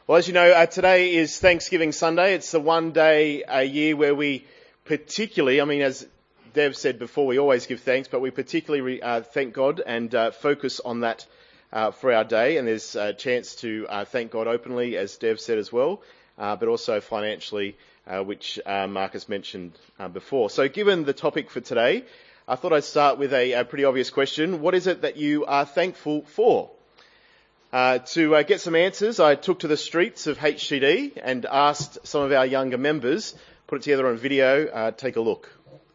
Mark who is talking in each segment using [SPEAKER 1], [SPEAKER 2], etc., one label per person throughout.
[SPEAKER 1] Well, as you know, today is Thanksgiving Sunday. It's the one day a year where we particularly, as Dev said before, we always give thanks, but we particularly thank God and focus on that for our day. And there's a chance to thank God openly, as Dev said as well, but also financially, which Marcus mentioned before. So given the topic for today, I thought I'd start with a pretty obvious question. What is it that you are thankful for? To get some answers, I took to the streets of HCD and asked some of our younger members, put it together on video, take a look.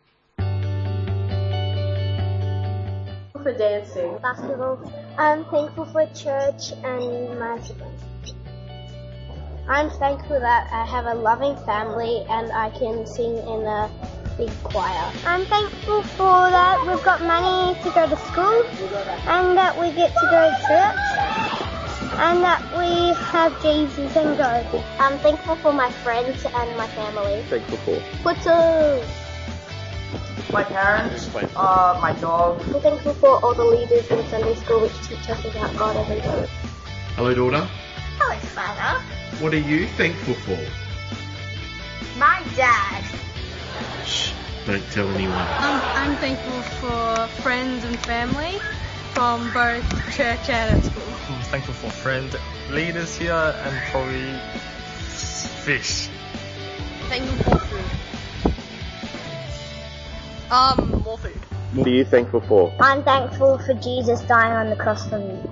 [SPEAKER 2] For dancing.
[SPEAKER 3] Basketball. I'm thankful for church and my siblings. I'm thankful that I have a loving family and I can sing in a big choir.
[SPEAKER 4] I'm thankful for that we've got money to go to school and that we get to go to church and that we have Jesus and God.
[SPEAKER 3] I'm thankful for my friends and my family.
[SPEAKER 1] Thankful for?
[SPEAKER 3] What's
[SPEAKER 2] My parents, my dog.
[SPEAKER 3] I'm thankful for all the leaders in Sunday school which teach us about God every day.
[SPEAKER 5] Hello, daughter.
[SPEAKER 4] Hello, Father.
[SPEAKER 5] What are you thankful for?
[SPEAKER 4] My dad.
[SPEAKER 5] Shh, don't tell anyone.
[SPEAKER 6] I'm thankful for friends and family from both church and at school.
[SPEAKER 7] I'm thankful for friends, leaders here, and probably fish.
[SPEAKER 6] Thankful for food. More food.
[SPEAKER 1] What are you thankful for?
[SPEAKER 4] I'm thankful for Jesus dying on the cross for me.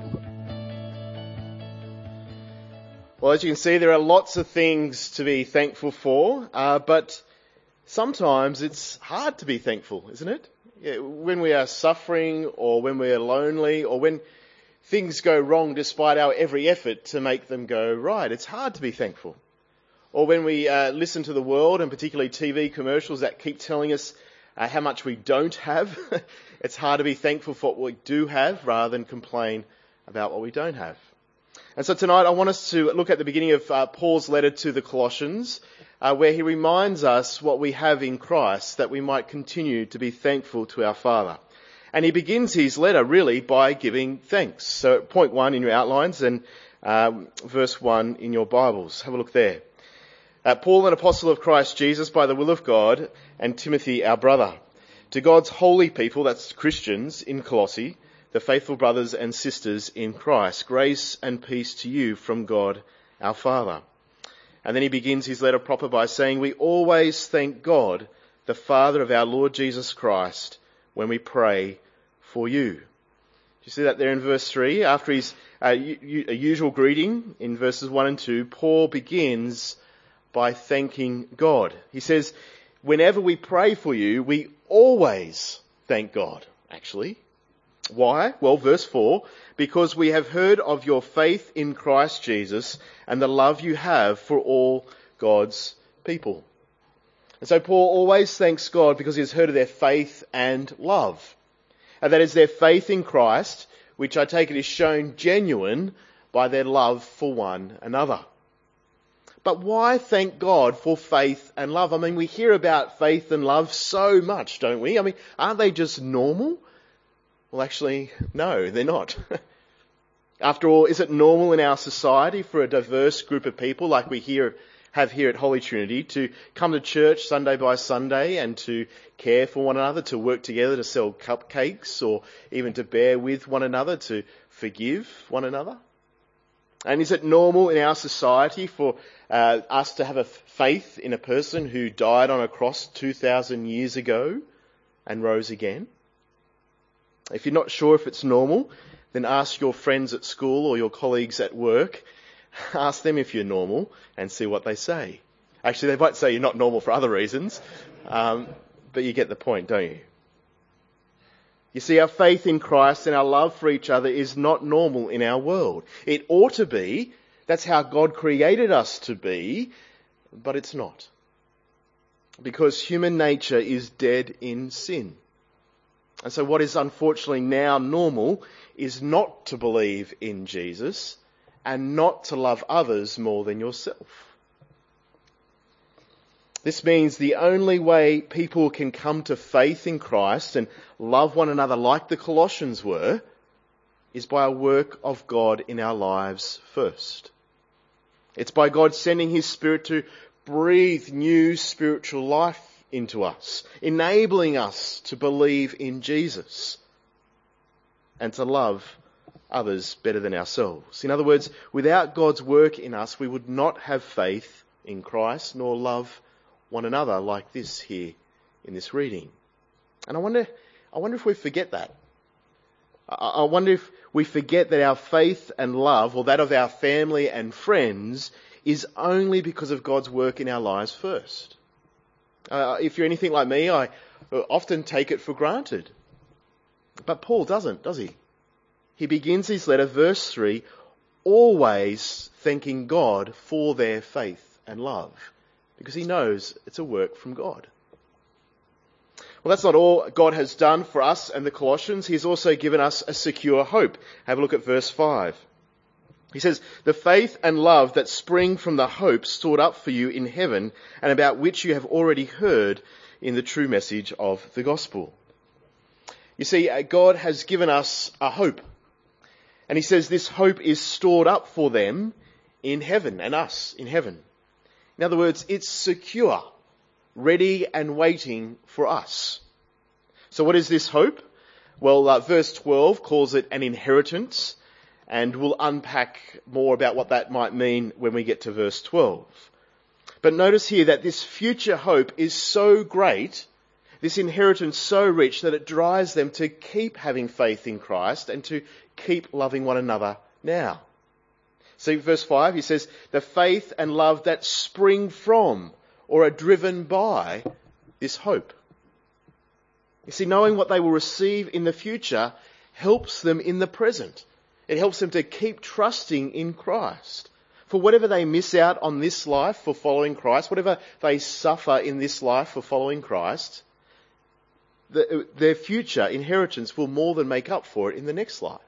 [SPEAKER 1] Well, as you can see, there are lots of things to be thankful for, but sometimes it's hard to be thankful, isn't it? When we are suffering or when we are lonely or when things go wrong despite our every effort to make them go right, it's hard to be thankful. Or when we listen to the world and particularly TV commercials that keep telling us how much we don't have, it's hard to be thankful for what we do have rather than complain about what we don't have. And so tonight I want us to look at the beginning of Paul's letter to the Colossians, where he reminds us what we have in Christ, that we might continue to be thankful to our Father. And he begins his letter really by giving thanks. So point 1 in your outlines and verse 1 in your Bibles. Have a look there. Paul, an apostle of Christ Jesus by the will of God, and Timothy, our brother, to God's holy people, that's Christians in Colossae, the faithful brothers and sisters in Christ, grace and peace to you from God our Father. And then he begins his letter proper by saying, we always thank God, the Father of our Lord Jesus Christ, when we pray for you. Do you see that there in verse 3? After his usual greeting in verses 1 and 2, Paul begins by thanking God. He says, whenever we pray for you, we always thank God, actually. Why? Well, verse 4, because we have heard of your faith in Christ Jesus and the love you have for all God's people. And so Paul always thanks God because he has heard of their faith and love. And that is their faith in Christ, which I take it is shown genuine by their love for one another. But why thank God for faith and love? We hear about faith and love so much, don't we? Aren't they just normal? Well, actually, no, they're not. After all, is it normal in our society for a diverse group of people like we have here at Holy Trinity to come to church Sunday by Sunday and to care for one another, to work together to sell cupcakes or even to bear with one another, to forgive one another? And is it normal in our society for us to have a faith in a person who died on a cross 2,000 years ago and rose again? If you're not sure if it's normal, then ask your friends at school or your colleagues at work. Ask them if you're normal and see what they say. Actually, they might say you're not normal for other reasons, but you get the point, don't you? You see, our faith in Christ and our love for each other is not normal in our world. It ought to be. That's how God created us to be, but it's not. Because human nature is dead in sin. And so what is unfortunately now normal is not to believe in Jesus and not to love others more than yourself. This means the only way people can come to faith in Christ and love one another like the Colossians were is by a work of God in our lives first. It's by God sending his Spirit to breathe new spiritual life into us, enabling us to believe in Jesus and to love others better than ourselves. In other words, without God's work in us, we would not have faith in Christ nor love one another like this here in this reading. And I wonder if we forget that. I wonder if we forget that our faith and love, or that of our family and friends, is only because of God's work in our lives first. If you're anything like me, I often take it for granted. But Paul doesn't, does he? He begins his letter, verse 3, always thanking God for their faith and love, because he knows it's a work from God. Well, that's not all God has done for us and the Colossians. He's also given us a secure hope. Have a look at verse 5. He says, the faith and love that spring from the hope stored up for you in heaven, and about which you have already heard in the true message of the gospel. You see, God has given us a hope. And he says this hope is stored up for them in heaven, and us in heaven. In other words, it's secure, ready and waiting for us. So what is this hope? Well, verse 12 calls it an inheritance, and we'll unpack more about what that might mean when we get to verse 12. But notice here that this future hope is so great, this inheritance so rich, that it drives them to keep having faith in Christ and to keep loving one another now. See, verse 5, he says, the faith and love that spring from or are driven by this hope. You see, knowing what they will receive in the future helps them in the present. It helps them to keep trusting in Christ. For whatever they miss out on this life for following Christ, whatever they suffer in this life for following Christ, their future inheritance will more than make up for it in the next life.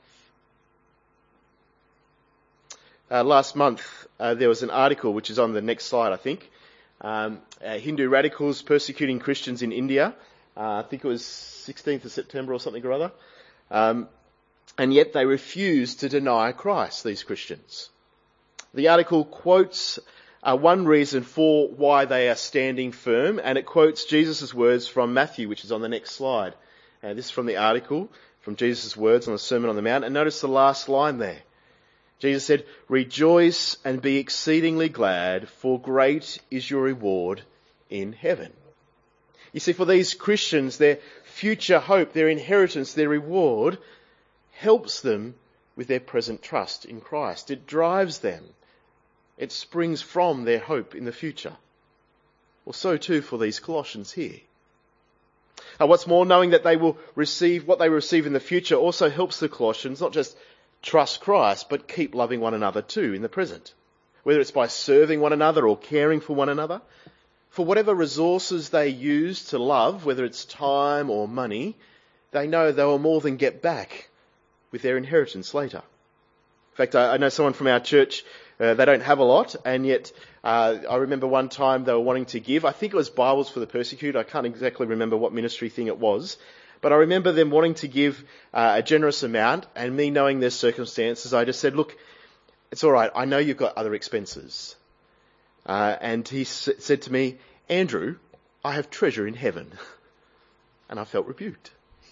[SPEAKER 1] Last month, there was an article, which is on the next slide, I think. Hindu radicals persecuting Christians in India. I think it was 16th of September or something or other. And yet they refuse to deny Christ, these Christians. The article quotes one reason for why they are standing firm, and it quotes Jesus' words from Matthew, which is on the next slide. This is from the article, from Jesus' words on the Sermon on the Mount. And notice the last line there. Jesus said, rejoice and be exceedingly glad, for great is your reward in heaven. You see, for these Christians, their future hope, their inheritance, their reward helps them with their present trust in Christ. It drives them. It springs from their hope in the future. Well, so too for these Colossians here. What's more, knowing that they will receive what they receive in the future also helps the Colossians not just trust Christ, but keep loving one another too in the present. Whether it's by serving one another or caring for one another. For whatever resources they use to love, whether it's time or money, they know they will more than get back with their inheritance later. In fact, I know someone from our church, they don't have a lot, and yet I remember one time they were wanting to give. I think it was Bibles for the Persecuted. I can't exactly remember what ministry thing it was. But I remember them wanting to give a generous amount, and me knowing their circumstances, I just said, look, it's all right. I know you've got other expenses. And he said to me, Andrew, I have treasure in heaven. And I felt rebuked.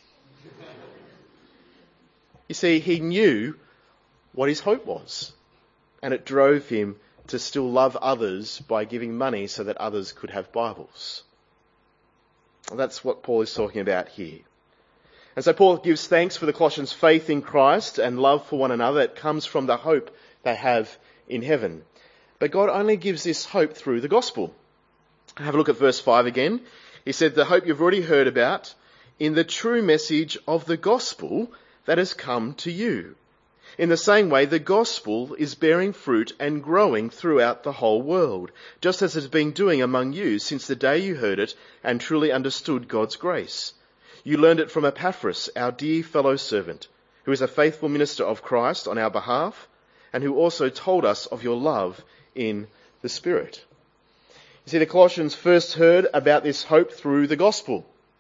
[SPEAKER 1] You see, he knew what his hope was, and it drove him to still love others by giving money so that others could have Bibles. That's what Paul is talking about here. And so Paul gives thanks for the Colossians' faith in Christ and love for one another. It comes from the hope they have in heaven. But God only gives this hope through the gospel. Have a look at verse 5 again. He said, the hope you've already heard about in the true message of the gospel that has come to you. In the same way, the gospel is bearing fruit and growing throughout the whole world, just as it has been doing among you since the day you heard it and truly understood God's grace. You learned it from Epaphras, our dear fellow servant, who is a faithful minister of Christ on our behalf, and who also told us of your love in the Spirit. You see, the Colossians first heard about this hope through the gospel.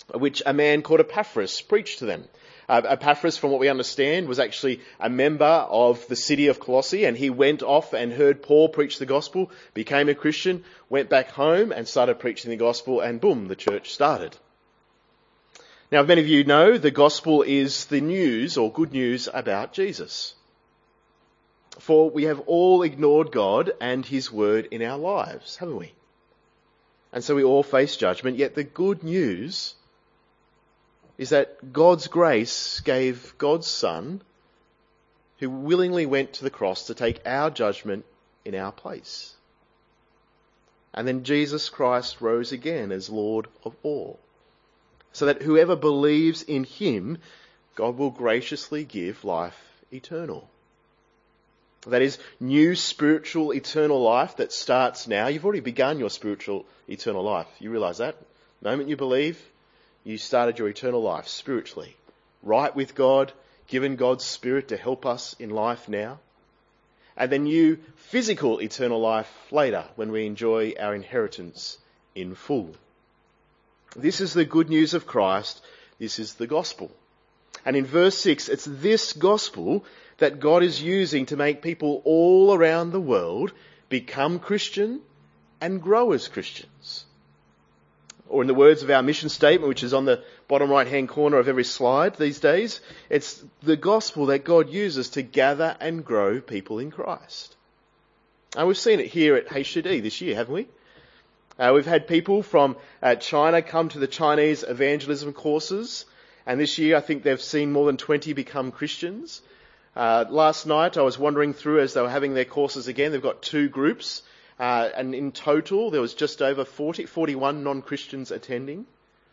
[SPEAKER 1] which a man called Epaphras preached to them. Epaphras, from what we understand, was actually a member of the city of Colossae, and he went off and heard Paul preach the gospel, became a Christian, went back home and started preaching the gospel, and boom, the church started. Now, many of you know, the gospel is the news or good news about Jesus. For we have all ignored God and his word in our lives, haven't we? And so we all face judgment, yet the good news is that God's grace gave God's Son, who willingly went to the cross to take our judgment in our place. And then Jesus Christ rose again as Lord of all, so that whoever believes in him, God will graciously give life eternal. That is, new spiritual eternal life that starts now. You've already begun your spiritual eternal life. You realise that? The moment you believe, you started your eternal life spiritually. Right with God, given God's Spirit to help us in life now. And then new physical eternal life later when we enjoy our inheritance in full. This is the good news of Christ. This is the gospel. And in verse 6, it's this gospel that God is using to make people all around the world become Christian and grow as Christians. Or in the words of our mission statement, which is on the bottom right-hand corner of every slide these days, it's the gospel that God uses to gather and grow people in Christ. And we've seen it here at HCD this year, haven't we? We've had people from China come to the Chinese evangelism courses, and this year I think they've seen more than 20 become Christians. Last night I was wandering through as they were having their courses again. They've got 2 groups. And in total, there was just over 41 non-Christians attending.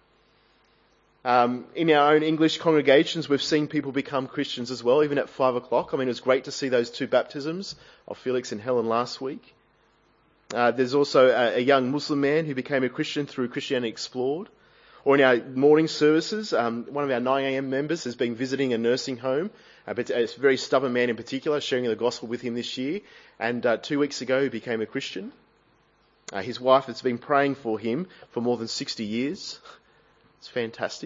[SPEAKER 1] In our own English congregations, we've seen people become Christians as well, even at 5 o'clock. I mean, it was great to see those 2 baptisms of Felix and Helen last week. There's also a young Muslim man who became a Christian through Christianity Explored. Or in our morning services, one of our 9 a.m. members has been visiting a nursing home. But a very stubborn man in particular, sharing the gospel with him this year. And 2 weeks ago, he became a Christian. His wife has been praying for him for more than 60 years. It's fantastic.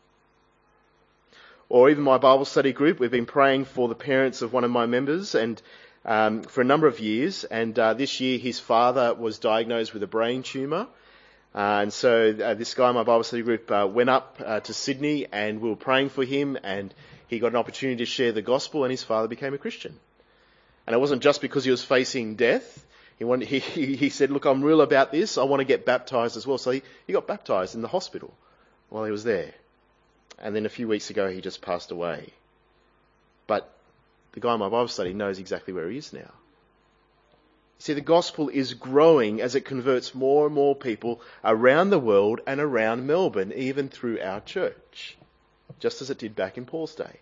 [SPEAKER 1] Or even my Bible study group, we've been praying for the parents of one of my members and for a number of years. And this year, his father was diagnosed with a brain tumour. And so this guy in my Bible study group went up to Sydney, and we were praying for him, and he got an opportunity to share the gospel, and his father became a Christian. And it wasn't just because he was facing death. He said, look, I'm real about this. I want to get baptised as well. So he got baptised in the hospital while he was there. And then a few weeks ago, he just passed away. But the guy in my Bible study knows exactly where he is now. See, the gospel is growing as it converts more and more people around the world and around Melbourne, even through our church, just as it did back in Paul's day.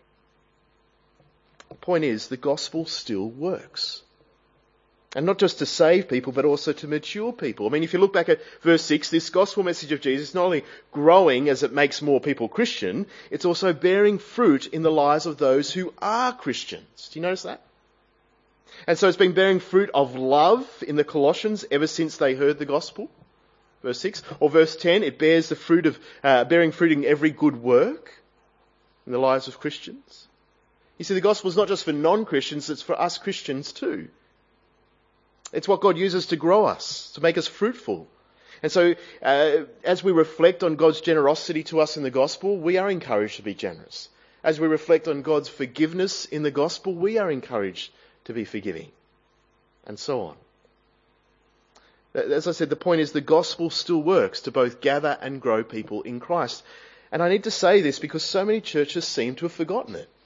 [SPEAKER 1] The point is, the gospel still works. And not just to save people, but also to mature people. I mean, if you look back at verse 6, this gospel message of Jesus is not only growing as it makes more people Christian, it's also bearing fruit in the lives of those who are Christians. Do you notice that? And so it's been bearing fruit of love in the Colossians ever since they heard the gospel. Verse 6. Or verse 10, it bears the fruit of, bearing fruit in every good work in the lives of Christians. You see, the gospel is not just for non-Christians, it's for us Christians too. It's what God uses to grow us, to make us fruitful. And so, as we reflect on God's generosity to us in the gospel, we are encouraged to be generous. As we reflect on God's forgiveness in the gospel, we are encouraged to be forgiving, and so on. As I said, the point is the gospel still works to both gather and grow people in Christ. And I need to say this because so many churches seem to have forgotten it.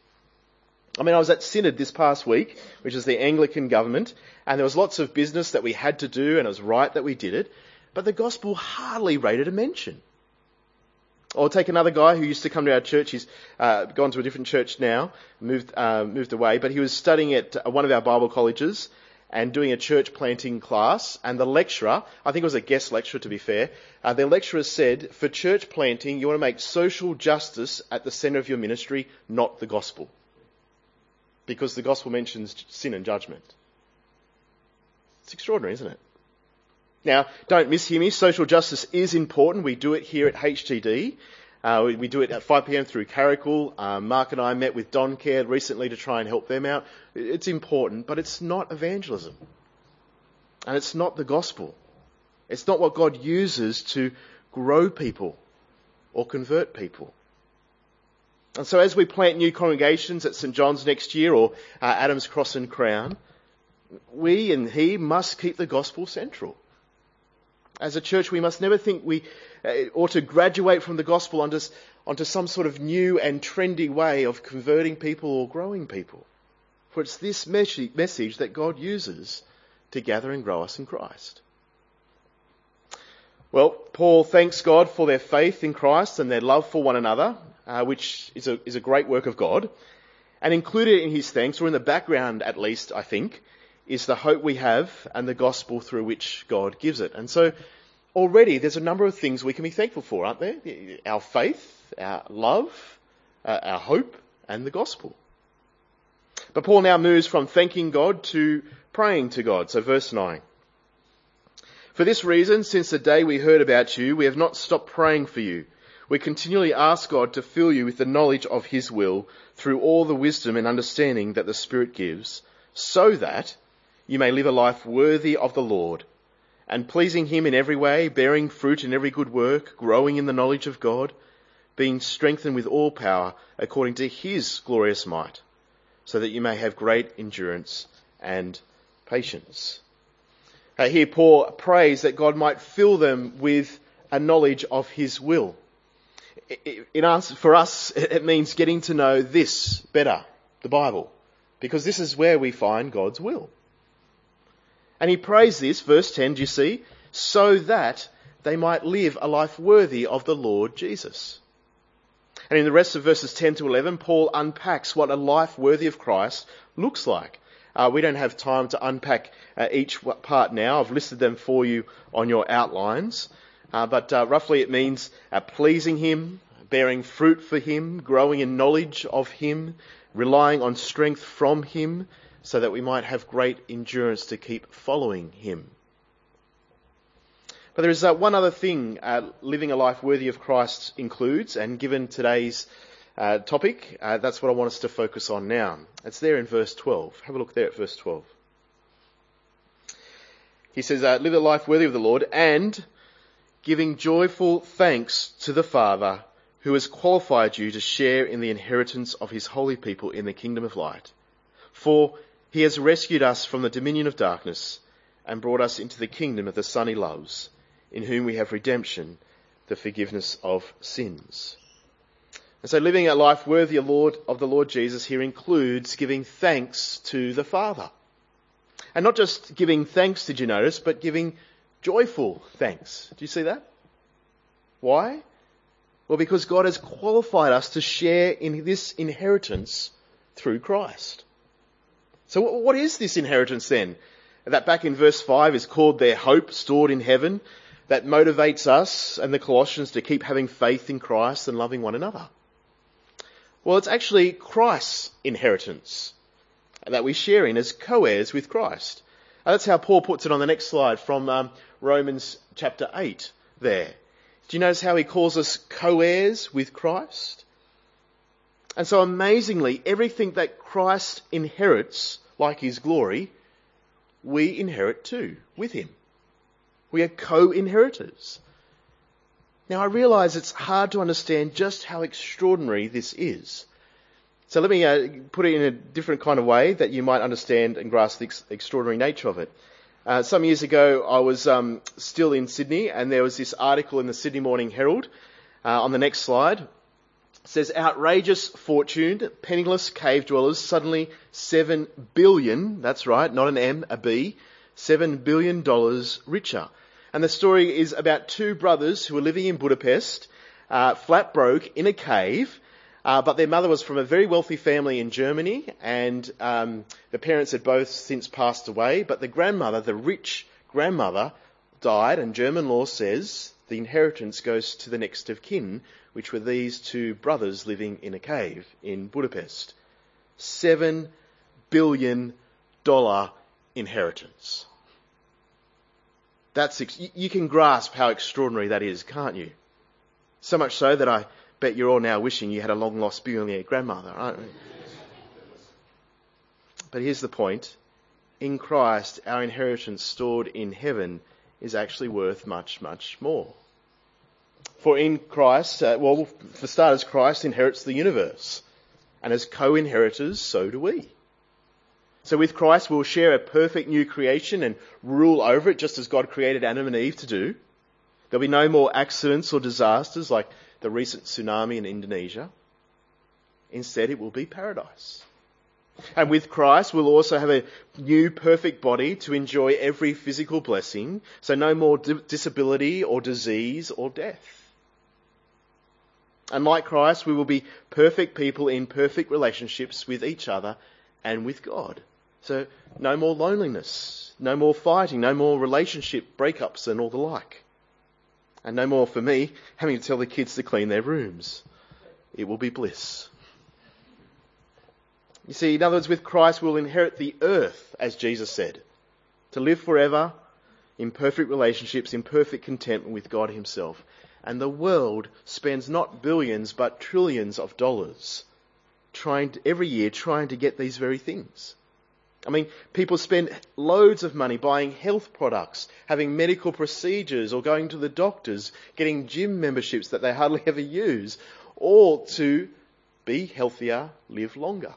[SPEAKER 1] I mean, I was at Synod this past week, which is the Anglican government, and there was lots of business that we had to do, and it was right that we did it, but the gospel hardly rated a mention. Or take another guy who used to come to our church. He's gone to a different church now, moved away, but he was studying at one of our Bible colleges and doing a church planting class. And the lecturer, I think it was a guest lecturer to be fair, the lecturer said, for church planting, you want to make social justice at the centre of your ministry, not the gospel. Because the gospel mentions sin and judgment. It's extraordinary, isn't it? Now, don't mishear me, social justice is important. We do it here at HTD. We do it at 5 p.m. through Caracal. Mark and I met with Don Care recently to try and help them out. It's important, but it's not evangelism. And it's not the gospel. It's not what God uses to grow people or convert people. And so as we plant new congregations at St. John's next year or Adams Cross and Crown, we and he must keep the gospel central. As a church, we must never think we ought to graduate from the gospel onto some sort of new and trendy way of converting people or growing people. For it's this message that God uses to gather and grow us in Christ. Well, Paul thanks God for their faith in Christ and their love for one another, which is a great work of God. And included in his thanks, or in the background at least, I think, is the hope we have and the gospel through which God gives it. And so already there's a number of things we can be thankful for, aren't there? Our faith, our love, our hope, and the gospel. But Paul now moves from thanking God to praying to God. So verse 9. For this reason, since the day we heard about you, we have not stopped praying for you. We continually ask God to fill you with the knowledge of his will through all the wisdom and understanding that the Spirit gives, so that you may live a life worthy of the Lord, and pleasing him in every way, bearing fruit in every good work, growing in the knowledge of God, being strengthened with all power according to his glorious might, so that you may have great endurance and patience. Here Paul prays that God might fill them with a knowledge of his will. For us, it means getting to know this better, the Bible, because this is where we find God's will. And he prays this, verse 10, do you see? So that they might live a life worthy of the Lord Jesus. And in the rest of verses 10 to 11, Paul unpacks what a life worthy of Christ looks like. We don't have time to unpack each part now. I've listed them for you on your outlines. But roughly it means pleasing him, bearing fruit for him, growing in knowledge of him, relying on strength from him, so that we might have great endurance to keep following him. But there is one other thing living a life worthy of Christ includes, and given today's topic, that's what I want us to focus on now. It's there in verse 12. Have a look there at verse 12. He says, live a life worthy of the Lord, and giving joyful thanks to the Father who has qualified you to share in the inheritance of his holy people in the kingdom of light. For he has rescued us from the dominion of darkness and brought us into the kingdom of the Son he loves, in whom we have redemption, the forgiveness of sins. And so living a life worthy of the Lord Jesus here includes giving thanks to the Father. And not just giving thanks, did you notice, but giving joyful thanks. Do you see that? Why? Well, because God has qualified us to share in this inheritance through Christ. So what is this inheritance then? That back in verse 5 is called their hope stored in heaven, that motivates us and the Colossians to keep having faith in Christ and loving one another. Well, it's actually Christ's inheritance that we share in as co-heirs with Christ. That's how Paul puts it on the next slide from Romans chapter 8 there. Do you notice how he calls us co-heirs with Christ? And so amazingly, everything that Christ inherits, like his glory, we inherit too, with him. We are co-inheritors. Now I realise it's hard to understand just how extraordinary this is. So let me put it in a different kind of way that you might understand and grasp the extraordinary nature of it. Some years ago I was still in Sydney, and there was this article in the Sydney Morning Herald on the next slide. It says, outrageous fortune, penniless cave dwellers suddenly $7 billion, that's right, not an M, a B, $7 billion richer. And the story is about two brothers who were living in Budapest, flat broke, in a cave, but their mother was from a very wealthy family in Germany, and the parents had both since passed away, but the grandmother, the rich grandmother, died, and German law says the inheritance goes to the next of kin, which were these two brothers living in a cave in Budapest. $7 billion inheritance. You can grasp how extraordinary that is, can't you? So much so that I bet you're all now wishing you had a long-lost billionaire grandmother, aren't you? But here's the point. In Christ, our inheritance stored in heaven is actually worth much, much more. For in Christ, for starters, Christ inherits the universe. And as co-inheritors, so do we. So with Christ, we'll share a perfect new creation and rule over it, just as God created Adam and Eve to do. There'll be no more accidents or disasters like the recent tsunami in Indonesia. Instead, it will be paradise. And with Christ, we'll also have a new perfect body to enjoy every physical blessing. So no more disability or disease or death. And like Christ, we will be perfect people in perfect relationships with each other and with God. So no more loneliness, no more fighting, no more relationship breakups and all the like. And no more, for me, having to tell the kids to clean their rooms. It will be bliss. You see, in other words, with Christ we'll inherit the earth, as Jesus said, to live forever in perfect relationships, in perfect contentment with God himself. And the world spends not billions but trillions of dollars every year trying to get these very things. I mean, people spend loads of money buying health products, having medical procedures or going to the doctors, getting gym memberships that they hardly ever use, all to be healthier, live longer.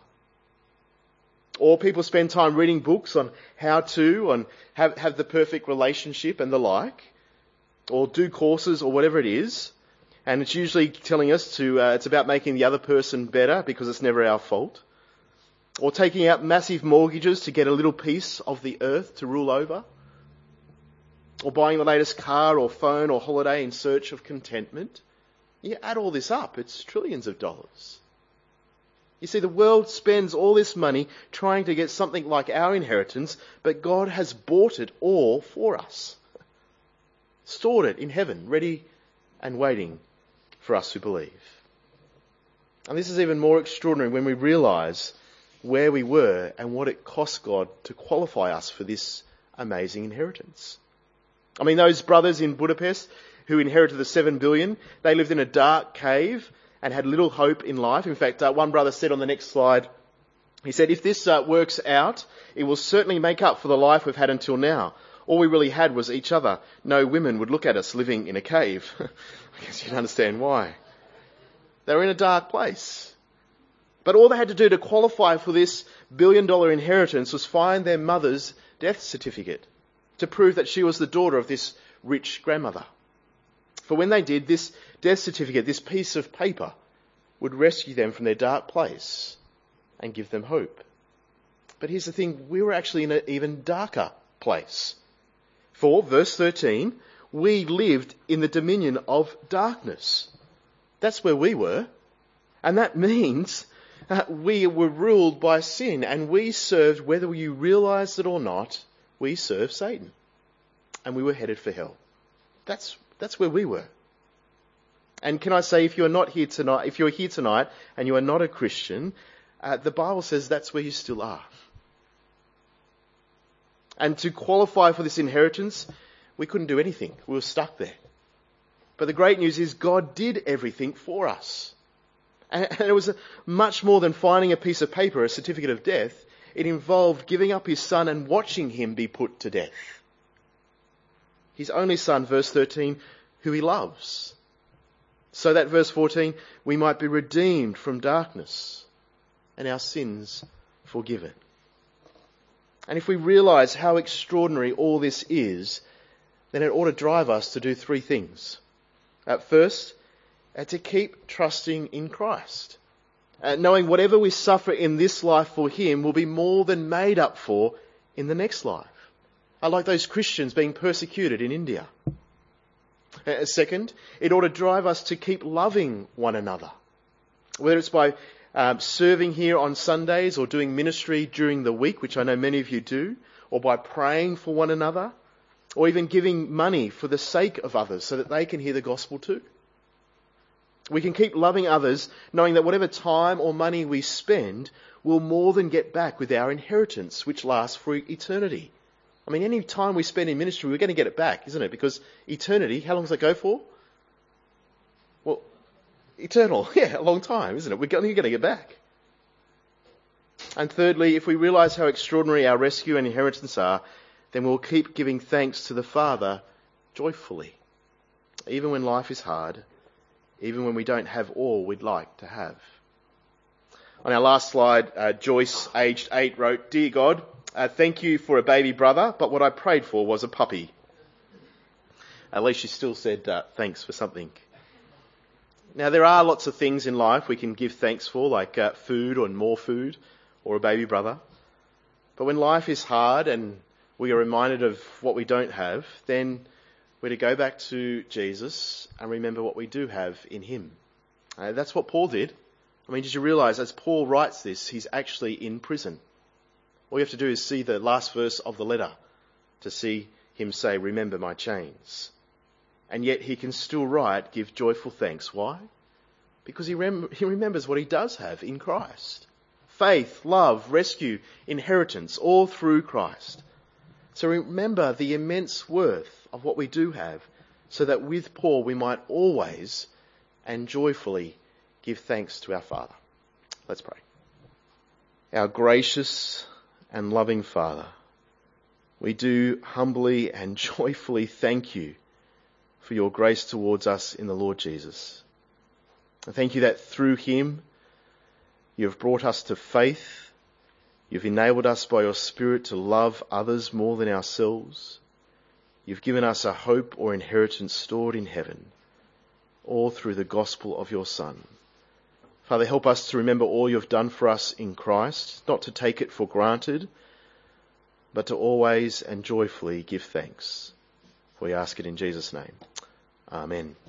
[SPEAKER 1] Or people spend time reading books on how to have the perfect relationship and the like, or do courses or whatever it is. And it's usually telling us it's about making the other person better because it's never our fault. Or taking out massive mortgages to get a little piece of the earth to rule over. Or buying the latest car or phone or holiday in search of contentment. You add all this up, it's trillions of dollars. You see, the world spends all this money trying to get something like our inheritance, but God has bought it all for us. Stored it in heaven, ready and waiting for us who believe. And this is even more extraordinary when we realise where we were and what it cost God to qualify us for this amazing inheritance. I mean, those brothers in Budapest who inherited the 7 billion, they lived in a dark cave and had little hope in life. In fact, one brother said on the next slide, he said, if this works out, it will certainly make up for the life we've had until now. All we really had was each other. No women would look at us living in a cave. I guess you can understand why. They were in a dark place. But all they had to do to qualify for this $1 billion inheritance was find their mother's death certificate to prove that she was the daughter of this rich grandmother. For when they did, this death certificate, this piece of paper, would rescue them from their dark place and give them hope. But here's the thing, we were actually in an even darker place. For, verse 13, we lived in the dominion of darkness. That's where we were. And that means we were ruled by sin, and we served, whether you realised it or not, we served Satan. And we were headed for hell. That's where we were. And can I say, if you're here tonight and you are not a Christian, the Bible says that's where you still are. And to qualify for this inheritance, we couldn't do anything. We were stuck there. But the great news is God did everything for us. And it was much more than finding a piece of paper, a certificate of death. It involved giving up his son and watching him be put to death. His only son, verse 13, who he loves. So that, verse 14, we might be redeemed from darkness and our sins forgiven. And if we realise how extraordinary all this is, then it ought to drive us to do 3 things. First, to keep trusting in Christ. Knowing whatever we suffer in this life for him will be more than made up for in the next life. Like those Christians being persecuted in India. Second, it ought to drive us to keep loving one another. Whether it's by serving here on Sundays or doing ministry during the week, which I know many of you do, or by praying for one another, or even giving money for the sake of others so that they can hear the gospel too. We can keep loving others knowing that whatever time or money we spend will more than get back with our inheritance, which lasts for eternity. I mean, any time we spend in ministry, we're going to get it back, isn't it? Because eternity, how long does that go for? Well, eternal, yeah, a long time, isn't it? We're going to get back. And thirdly, if we realise how extraordinary our rescue and inheritance are, then we'll keep giving thanks to the Father joyfully, even when life is hard, even when we don't have all we'd like to have. On our last slide, Joyce, aged 8, wrote, "Dear God, thank you for a baby brother, but what I prayed for was a puppy." At least she still said thanks for something. Now, there are lots of things in life we can give thanks for, like food or more food or a baby brother. But when life is hard and we are reminded of what we don't have, then we're to go back to Jesus and remember what we do have in him. That's what Paul did. I mean, did you realise as Paul writes this, he's actually in prison? All you have to do is see the last verse of the letter to see him say, "Remember my chains." And yet he can still write, "Give joyful thanks." Why? Because he remembers what he does have in Christ. Faith, love, rescue, inheritance, all through Christ. So remember the immense worth of what we do have, so that with Paul we might always and joyfully give thanks to our Father. Let's pray. Our gracious and loving Father, we do humbly and joyfully thank you for your grace towards us in the Lord Jesus. I thank you that through him you have brought us to faith. You've enabled us by your Spirit to love others more than ourselves. You've given us a hope or inheritance stored in heaven, all through the gospel of your Son. Father, help us to remember all you've done for us in Christ, not to take it for granted, but to always and joyfully give thanks. We ask it in Jesus' name. Amen.